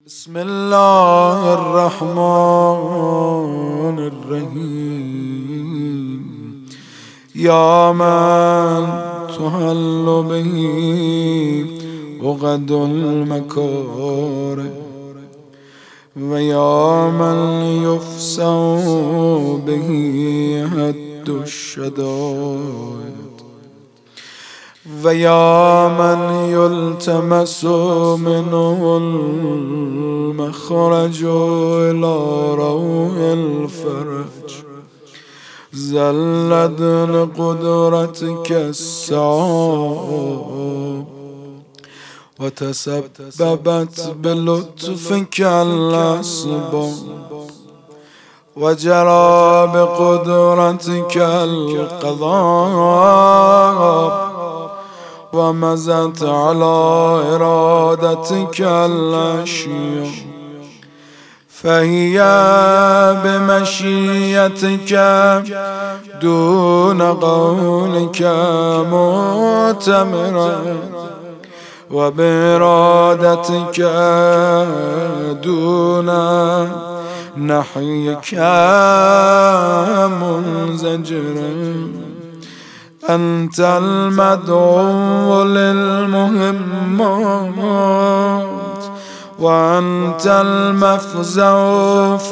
بسم الله الرحمن الرحيم. يا من تحل به عقد المكاره، ويا من يفسع به هد الشدائد، ويا من يلتمس منه المخرج إلى روح الفرج. زلت لقدرتك السعاب، وتسببت بلطفك الأسباب، وجرى بقدرتك القضاء، ومزت على إرادتك الأشياء، فهي بمشيئتك دون قولك مؤتمرة، وبإرادتك دون نحيك منزجرا. أنت المدعو للمهمات، وأنت المفزع في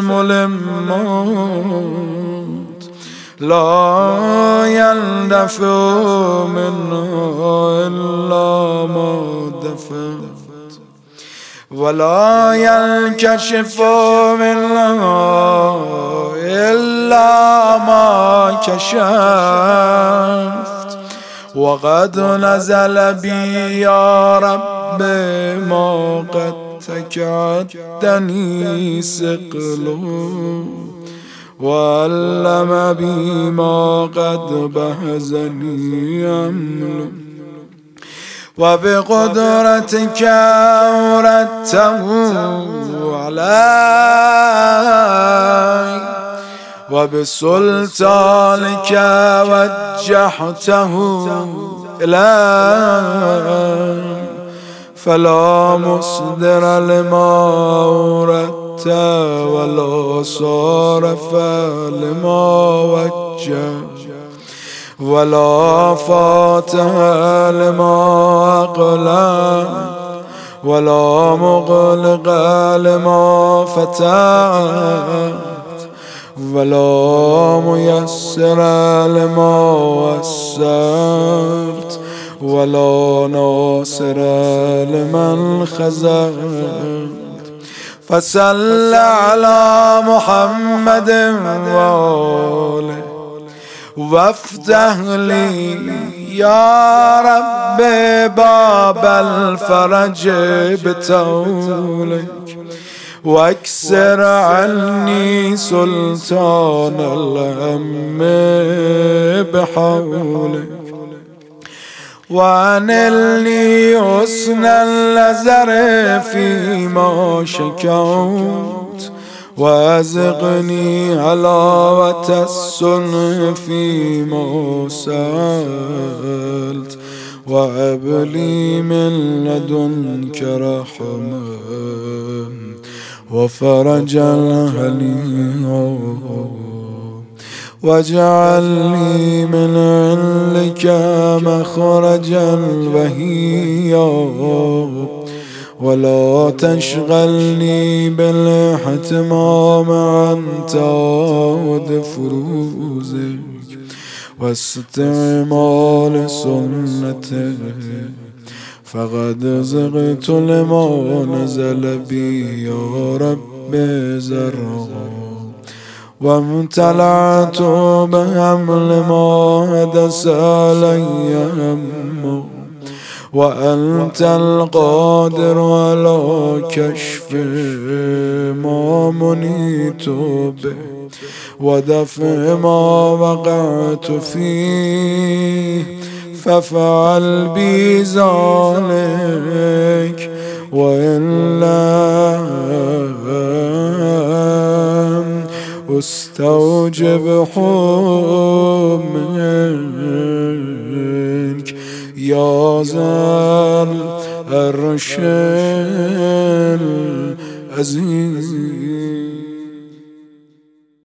الملمات، لا يندفع منها إلا ما دفعت، ولا ينكشف منها إلا ما كشفت. وقد نزل بي يا رب ما قد تكعدني سقله، وعلم بي ما قد بهزني أمله، وبقدرتك أوردته علي، وبسلطانك وجهته إلي، فلا مصدر لما أوردت، ولا صارف لما وجهت، ولا فاتح لما أقلق، ولا مغلق لما فتحت، ولا ميسر لما وسرت، ولا ناصر لمن خذلت. فصل على محمد وآله، وافتح لي يا رب باب الفرج بطولك، واكسر عني سلطان الهم بحولك، وانلني حسن النظر فيما شكوت، وازقني حلاوة الصنع فيما سألت، وهب لي من لدنك رحمة وفرجا هنيئا، واجعل لي من عندك مخرجا وهيا، ولا تشغلني بالاحتمام عن تعود فروزك واستعمال سنتك، فقد زغت لما نزل بي يا رب زرعا، وامتلعت بحمل ما حدث علي همه، وأنت القادر على كشف ما منيت به، ودفع ما وقعت فيه، فافعل بي ذلك، وإلا أستوجب حكمك يا ذا العرش العزيز.